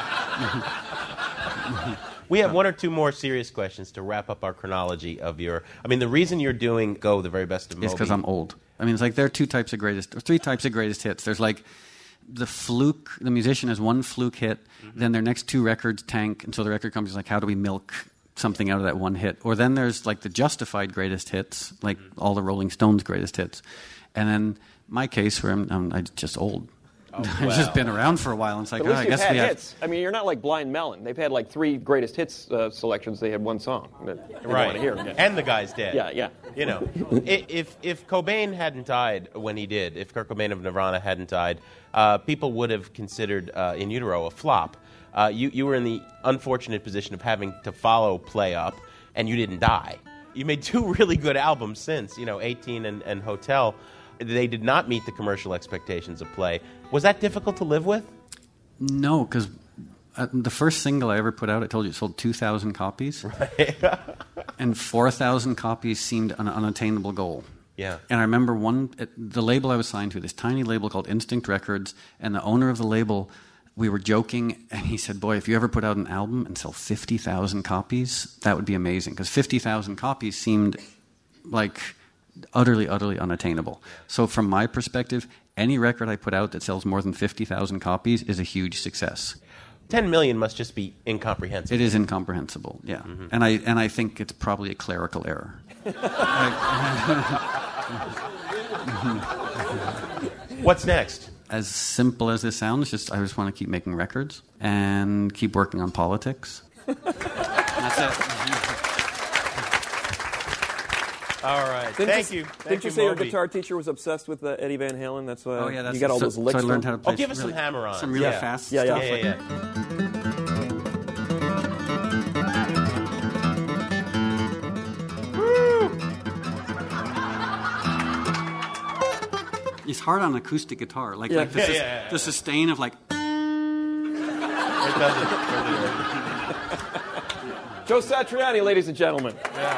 We have one or two more serious questions to wrap up our chronology of your... I mean, the reason you're doing Go, the very best of Moby... It's because I'm old. I mean, it's like there are three types of greatest hits. There's like the fluke, the musician has one fluke hit, then their next two records tank, and so the record company's like, how do we milk something out of that one hit? Or then there's like the justified greatest hits, like all the Rolling Stones' greatest hits. And then my case where I'm just old. Oh, wow. I've just been around for a while, and it's like, At least I you've guess had we have... hits. I mean, you're not like Blind Melon. They've had like 3 greatest hits selections. They had one song that they want to hear. And the guy's dead. Yeah. You know, if Cobain hadn't died when he did, if Kurt Cobain of Nirvana hadn't died, people would have considered In Utero a flop. You were in the unfortunate position of having to follow Play Up, and you didn't die. You made 2 really good albums since, 18 and Hotel. They did not meet the commercial expectations of Play. Was that difficult to live with? No, because the first single I ever put out, I told you, it sold 2,000 copies. Right. And 4,000 copies seemed an unattainable goal. Yeah. And I remember the label I was signed to, this tiny label called Instinct Records, and the owner of the label, we were joking, and he said, boy, if you ever put out an album and sell 50,000 copies, that would be amazing. Because 50,000 copies seemed like utterly, utterly unattainable. So from my perspective, any record I put out that sells more than 50,000 copies is a huge success. 10 million must just be incomprehensible. It is incomprehensible, yeah. Mm-hmm. And I think it's probably a clerical error. What's next? As simple as this sounds, I just want to keep making records and keep working on politics. That's it. All right. Thank you. Didn't you say your guitar teacher was obsessed with Eddie Van Halen? That's why that's you got all those licks. So I learned how to play. Oh, give us some hammer-ons. Some really fast stuff. Yeah. It's hard on acoustic guitar, like the sustain of like. It doesn't. Joe Satriani, ladies and gentlemen.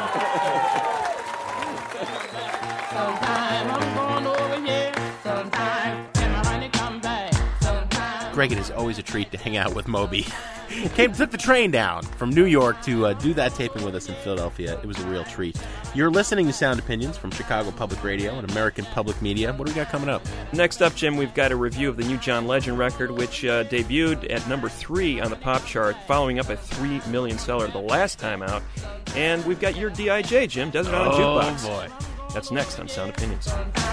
Sometime I'm going over here. Sometime and my honey come back. Sometime. Greg, it is always a treat to hang out with Moby. Took the train down from New York to do that taping with us in Philadelphia. It was a real treat. You're listening to Sound Opinions from Chicago Public Radio and American Public Media. What do we got coming up? Next up, Jim, we've got a review of the new John Legend record, which debuted at number 3 on the pop chart, following up a 3 million seller the last time out. And we've got your D.I.J., Jim, Desert Island Jukebox. Oh, boy. That's next on Sound Opinions.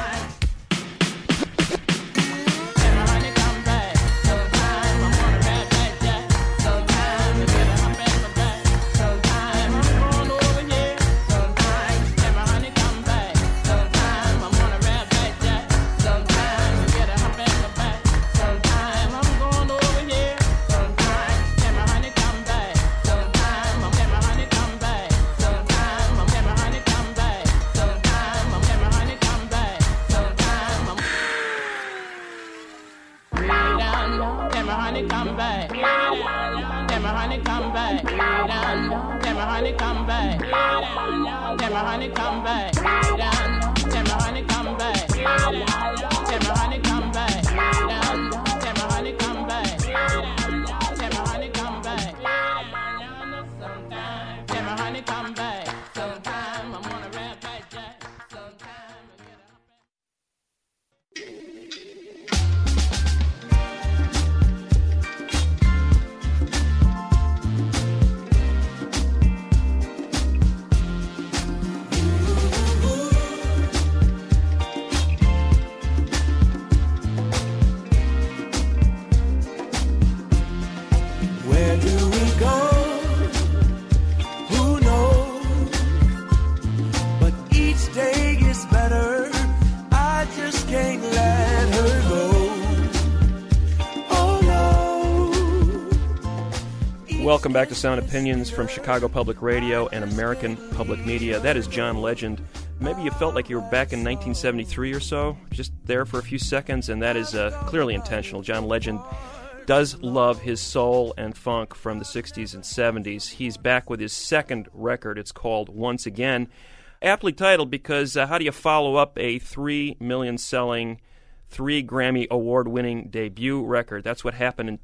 Welcome back to Sound Opinions from Chicago Public Radio and American Public Media. That is John Legend. Maybe you felt like you were back in 1973 or so, just there for a few seconds, and that is clearly intentional. John Legend does love his soul and funk from the 60s and 70s. He's back with his second record. It's called Once Again. Aptly titled because how do you follow up a 3 million selling, 3 Grammy award-winning debut record? That's what happened in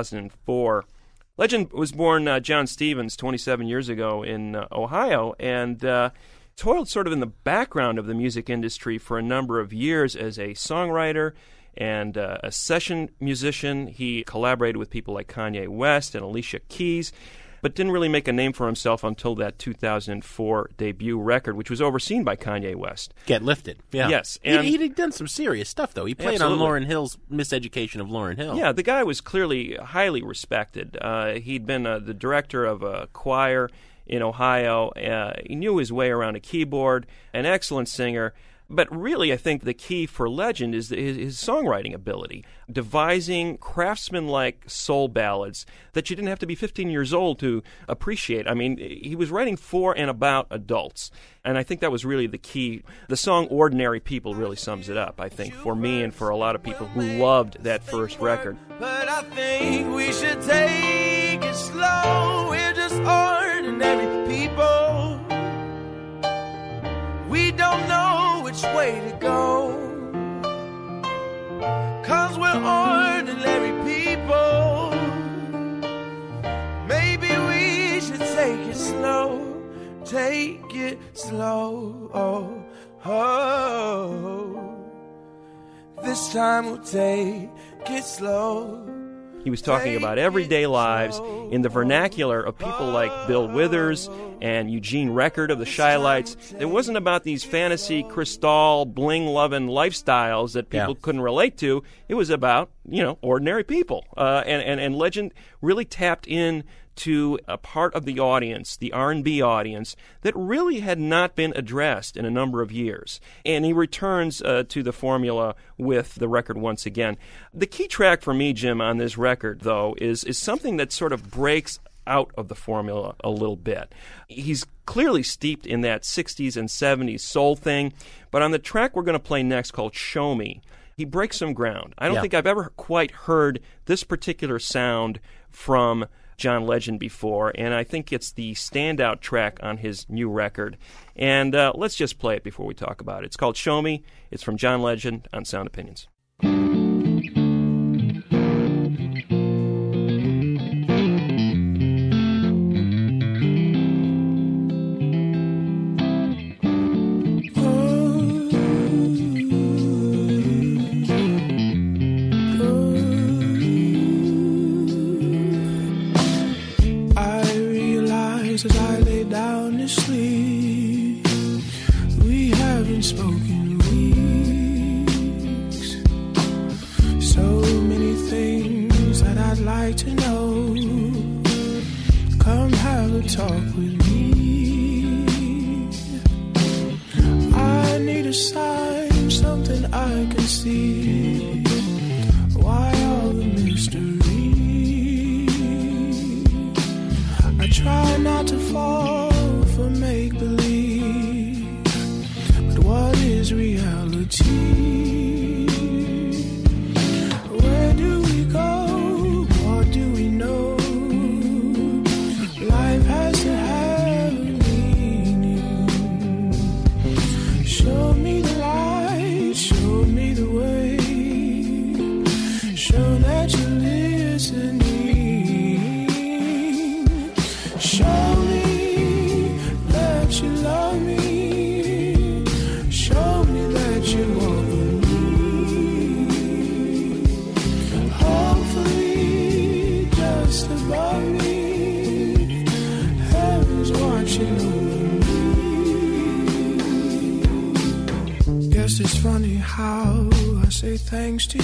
2004. Legend was born John Stevens 27 years ago in Ohio, and toiled sort of in the background of the music industry for a number of years as a songwriter and a session musician. He collaborated with people like Kanye West and Alicia Keys, but didn't really make a name for himself until that 2004 debut record, which was overseen by Kanye West. Get Lifted. Yeah. Yes. And he'd done some serious stuff, though. He played on Lauryn Hill's Miseducation of Lauryn Hill. Yeah, the guy was clearly highly respected. He'd been the director of a choir in Ohio. He knew his way around a keyboard, an excellent singer. But really, I think the key for Legend is his songwriting ability, devising craftsman-like soul ballads that you didn't have to be 15 years old to appreciate. I mean, he was writing for and about adults, and I think that was really the key. The song Ordinary People really sums it up, I think, for me and for a lot of people who loved that first record. But I think we should take it slow. We're just ordinary people. We don't know which way to go, 'cause we're ordinary people. Maybe we should take it slow, take it slow. Oh, oh. This time we'll take it slow. He was talking about everyday lives in the vernacular of people like Bill Withers and Eugene Record of the Chi-Lites. It wasn't about these fantasy, crystal, bling-loving lifestyles that people couldn't relate to. It was about, ordinary people. And Legend really tapped in to a part of the audience, the R&B audience, that really had not been addressed in a number of years. And he returns to the formula with the record once again. The key track for me, Jim, on this record, though, is something that sort of breaks out of the formula a little bit. He's clearly steeped in that 60s and 70s soul thing, but on the track we're going to play next called Show Me, he breaks some ground. I don't think I've ever quite heard this particular sound from John Legend before, and I think it's the standout track on his new record. And let's just play it before we talk about it. It's called Show Me. It's from John Legend on Sound Opinions. As I lay down to sleep, we haven't spoken weeks. So many things that I'd like to know. Come have a talk with me. I need a sign, something I can see. Why all the mystery? I try not to fall for make-believe, but what is reality? Where do we go? What do we know? Life has to have a meaning. Show me the light, show me the way. Show that you're listening. Show me that you love me. Show me that you want me. Hopefully, just above me, heaven's watching over me. Guess it's funny how I say thanks to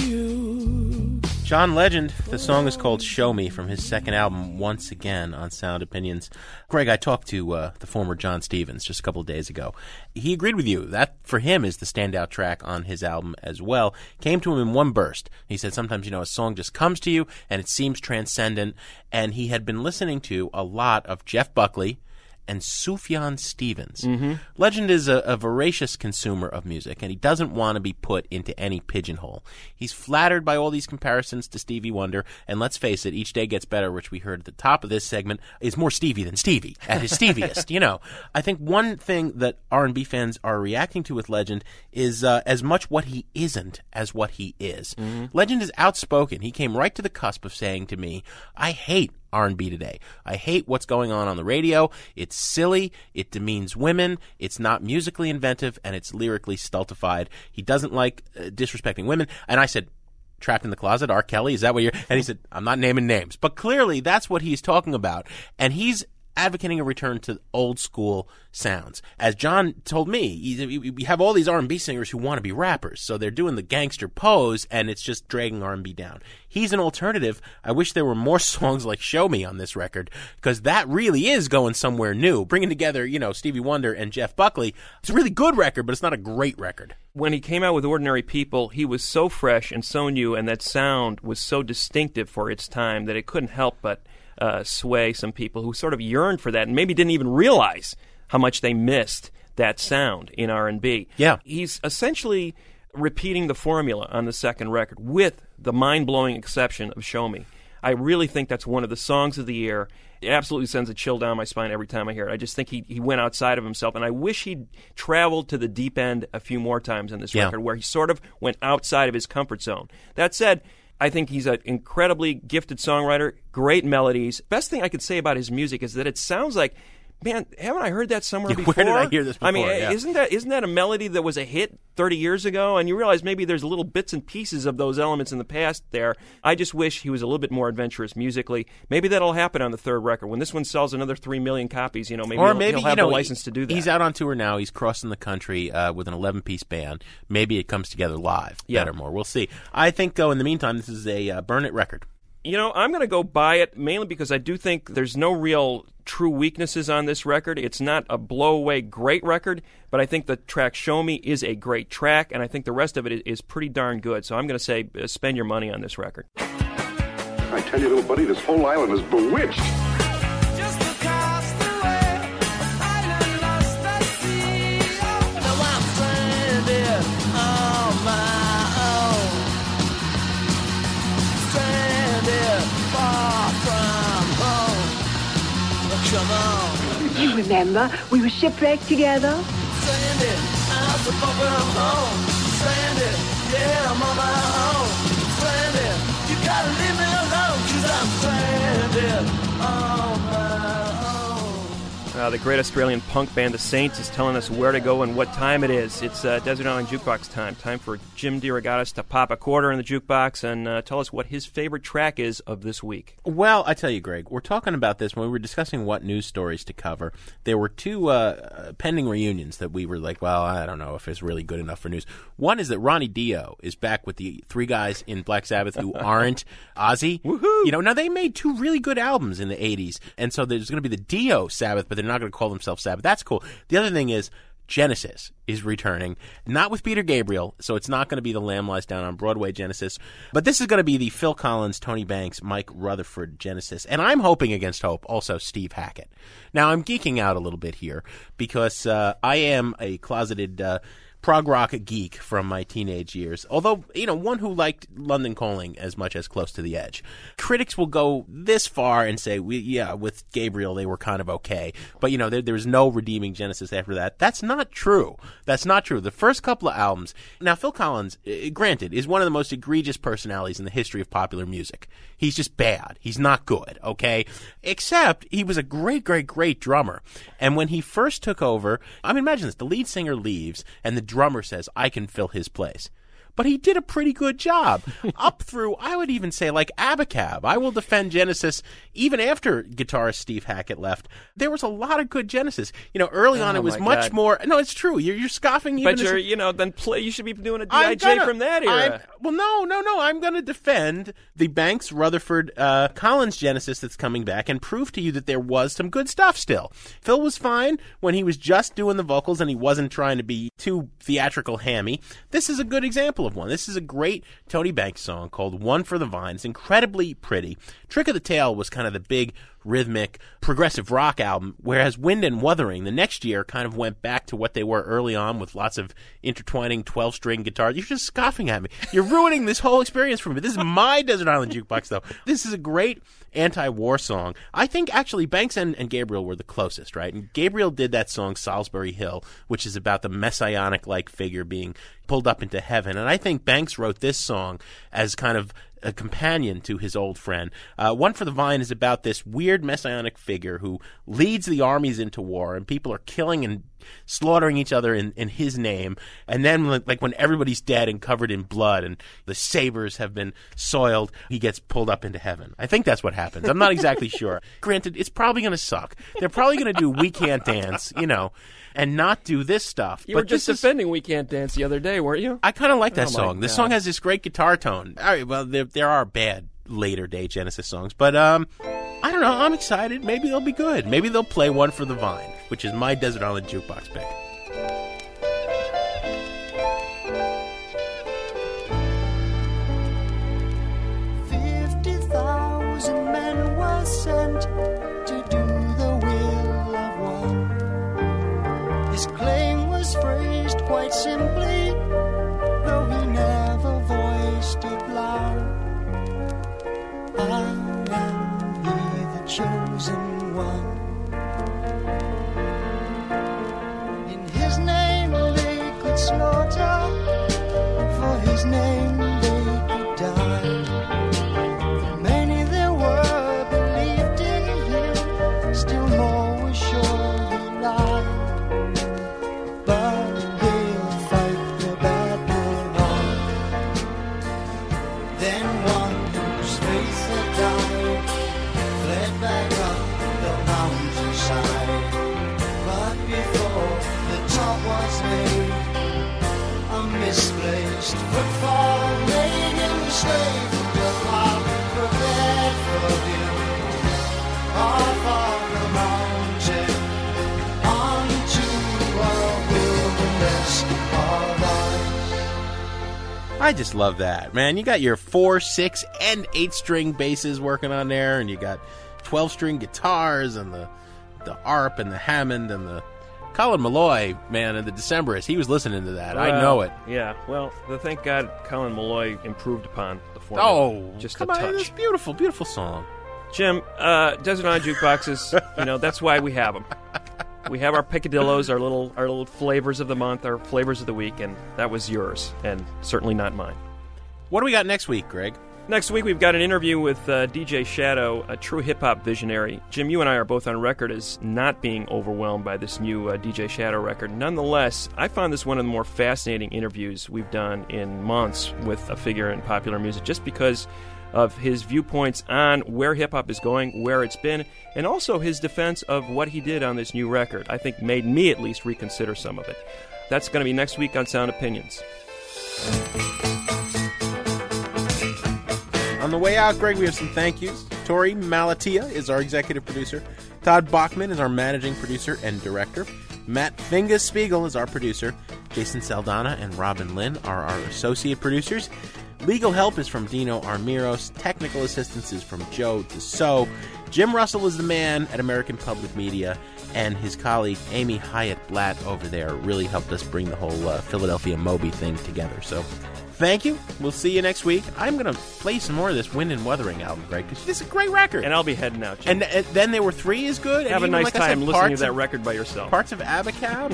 you. John Legend, the song is called Show Me from his second album, Once Again, on Sound Opinions. Greg, I talked to the former John Stevens just a couple of days ago. He agreed with you. That, for him, is the standout track on his album as well. Came to him in one burst. He said sometimes, a song just comes to you and it seems transcendent. And he had been listening to a lot of Jeff Buckley and Sufjan Stevens. Mm-hmm. Legend is a voracious consumer of music, and he doesn't want to be put into any pigeonhole. He's flattered by all these comparisons to Stevie Wonder, and let's face it, Each Day Gets Better, which we heard at the top of this segment, is more Stevie than Stevie, at his Steviest, I think one thing that R&B fans are reacting to with Legend is as much what he isn't as what he is. Mm-hmm. Legend is outspoken. He came right to the cusp of saying to me, I hate R&B today. I hate what's going on the radio. It's silly. It demeans women. It's not musically inventive, and it's lyrically stultified. He doesn't like disrespecting women. And I said, Trapped in the Closet, R. Kelly, is that what you're... And he said, I'm not naming names. But clearly, that's what he's talking about. And he's advocating a return to old school sounds. As John told me, we have all these R&B singers who want to be rappers, so they're doing the gangster pose, and it's just dragging R&B down. He's an alternative. I wish there were more songs like Show Me on this record, because that really is going somewhere new, bringing together, Stevie Wonder and Jeff Buckley. It's a really good record, but it's not a great record. When he came out with Ordinary People, he was so fresh and so new, and that sound was so distinctive for its time that it couldn't help but sway some people who sort of yearned for that and maybe didn't even realize how much they missed that sound in R&B. Yeah. He's essentially repeating the formula on the second record with the mind-blowing exception of Show Me. I really think that's one of the songs of the year. It absolutely sends a chill down my spine every time I hear it. I just think he went outside of himself, and I wish he'd traveled to the deep end a few more times on this record where he sort of went outside of his comfort zone. That said, I think he's an incredibly gifted songwriter, great melodies. Best thing I could say about his music is that it sounds like, man, haven't I heard that somewhere before? Where did I hear this before? I mean, isn't that a melody that was a hit 30 years ago? And you realize maybe there's little bits and pieces of those elements in the past there. I just wish he was a little bit more adventurous musically. Maybe that'll happen on the third record. When this one sells another 3 million copies, maybe he'll have the license to do that. He's out on tour now. He's crossing the country with an 11-piece band. Maybe it comes together live, better, more. We'll see. I think, in the meantime, this is a Burn It record. You know, I'm going to go buy it mainly because I do think there's no real true weaknesses on this record. It's not a blow-away great record, but I think the track Show Me is a great track, and I think the rest of it is pretty darn good. So I'm going to say spend your money on this record. I tell you, little buddy, this whole island is bewitched. You remember, we were shipwrecked together? Stranded, I'm so far from home. Stranded, yeah, I'm on my own. Stranded, you gotta leave me alone, 'cause I'm stranded on my own. The great Australian punk band The Saints is telling us where to go and what time it is. It's Desert Island Jukebox time. Time for Jim DeRogatis to pop a quarter in the jukebox and tell us what his favorite track is of this week. Well, I tell you, Greg, we're talking about this when we were discussing what news stories to cover. There were two pending reunions that we were like, well, I don't know if it's really good enough for news. One is that Ronnie Dio is back with the three guys in Black Sabbath who aren't Ozzy. Woohoo! You know, now they made two really good albums in the 80s, and so there's going to be the Dio Sabbath, but they're not going to call themselves Sabbath. That's cool. The other thing is Genesis is returning, not with Peter Gabriel, so it's not going to be the Lamb Lies Down on Broadway Genesis, but this is going to be the Phil Collins, Tony Banks, Mike Rutherford Genesis, and I'm hoping against hope also Steve Hackett. Now, I'm geeking out a little bit here because I am a closeted prog rock geek from my teenage years, although, you know, one who liked London Calling as much as Close to the Edge. Critics will go this far and say, with Gabriel they were kind of okay, but, you know, there was no redeeming Genesis after that. That's not true. That's not true. The first couple of albums, now Phil Collins, granted, is one of the most egregious personalities in the history of popular music. He's just bad. He's not good, okay? Except he was a great, great, great drummer. And when he first took over, I mean, imagine this, the lead singer leaves and the drummer says, I can fill his place. But he did a pretty good job. Up through, I would even say, like Abacab. I will defend Genesis even after guitarist Steve Hackett left. There was a lot of good Genesis. You know, early on it was much more. No, it's true. You're scoffing even. But you're, you should be doing a D.I.J. from that era. No. I'm going to defend the Banks, Rutherford, Collins Genesis that's coming back and prove to you that there was some good stuff still. Phil was fine when he was just doing the vocals and he wasn't trying to be too theatrical hammy. This is a good example of one. This is a great Tony Banks song called One for the Vine. It's incredibly pretty. Trick of the Tail was kind of the big rhythmic progressive rock album, whereas Wind and Wuthering the next year kind of went back to what they were early on with lots of intertwining 12-string guitars. You're just scoffing at me. You're ruining this whole experience for me. This is my Desert Island Jukebox, though. This is a great anti-war song. I think actually Banks and Gabriel were the closest, right? And Gabriel did that song Salisbury Hill, which is about the messianic-like figure being pulled up into heaven. And I think Banks wrote this song as kind of a companion to his old friend. One for the Vine is about this weird messianic figure who leads the armies into war, and people are killing and slaughtering each other in his name. And then, like, when everybody's dead and covered in blood and the sabers have been soiled, he gets pulled up into heaven. I think that's what happens. I'm not exactly sure. Granted, it's probably going to suck. They're probably going to do We Can't Dance, you know, and not do this stuff. You were just defending We Can't Dance the other day, weren't you? I kind of like that song. This song has this great guitar tone. All right, well, there are bad later-day Genesis songs, but I don't know. I'm excited. Maybe they'll be good. Maybe they'll play One for the Vine, which is my Desert Island Jukebox pick. Men were sent to do the will of one. His claim was phrased quite simply, though he never voiced it loud. I am he, the chosen one. In his name they could slaughter, for his name they could die. Still more was surely lied, but they'll fight the battle on. Then one whose faith had died fled back up the mountainside, but before the top was made, a misplaced footfall made him slave to the love of revenge. I just love that, man. You got your 4, 6, and 8-string basses working on there, and you got 12-string guitars and the ARP and the Hammond and the Colin Malloy, man, and the Decemberists. He was listening to that. I know it. Yeah, well, thank God Colin Malloy improved upon the format. Oh, just come a touch. on, it's beautiful, beautiful song. Jim, Desert Island Jukeboxes, that's why we have them. We have our picadillos, our little flavors of the month, our flavors of the week, and that was yours, and certainly not mine. What do we got next week, Greg? Next week, we've got an interview with DJ Shadow, a true hip-hop visionary. Jim, you and I are both on record as not being overwhelmed by this new DJ Shadow record. Nonetheless, I found this one of the more fascinating interviews we've done in months with a figure in popular music, just because of his viewpoints on where hip-hop is going, where it's been, and also his defense of what he did on this new record. I think made me at least reconsider some of it. That's going to be next week on Sound Opinions. On the way out, Greg, we have some thank yous. Tori Malatia is our executive producer. Todd Bachman is our managing producer and director. Matt Fingus-Spiegel is our producer. Jason Saldana and Robin Lynn are our associate producers. Legal help is from Dino Armiros. Technical assistance is from Joe Dassault. Jim Russell is the man at American Public Media, and his colleague Amy Hyatt Blatt over there really helped us bring the whole Philadelphia Moby thing together. So thank you. We'll see you next week. I'm going to play some more of this Wind and Wuthering album, Greg, because this is a great record. And I'll be heading out, Jim. And then There Were Three is good. Have and a nice like time said, listening to that record by yourself. Parts of Abacab.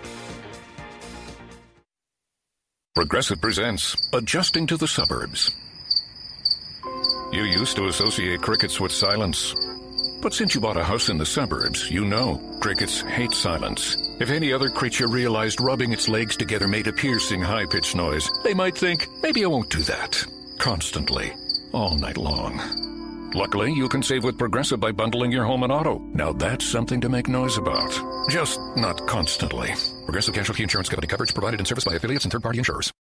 Progressive presents Adjusting to the Suburbs. You used to associate crickets with silence. But since you bought a house in the suburbs, you know crickets hate silence. If any other creature realized rubbing its legs together made a piercing, high-pitched noise, they might think, maybe I won't do that. Constantly. All night long. Luckily, you can save with Progressive by bundling your home and auto. Now that's something to make noise about. Just not constantly. Progressive Casualty Insurance Company. Coverage provided and serviced by affiliates and third-party insurers.